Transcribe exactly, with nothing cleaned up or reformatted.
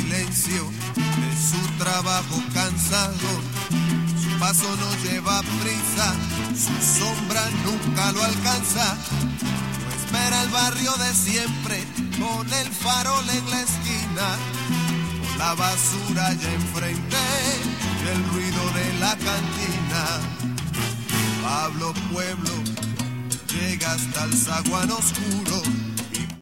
silencio de su trabajo cansado. Su paso no lleva prisa, su sombra nunca lo alcanza. No espera el barrio de siempre, con el farol en la esquina, con la basura ya enfrente y el ruido de la cantina. Pablo Pueblo llega hasta el zaguán oscuro,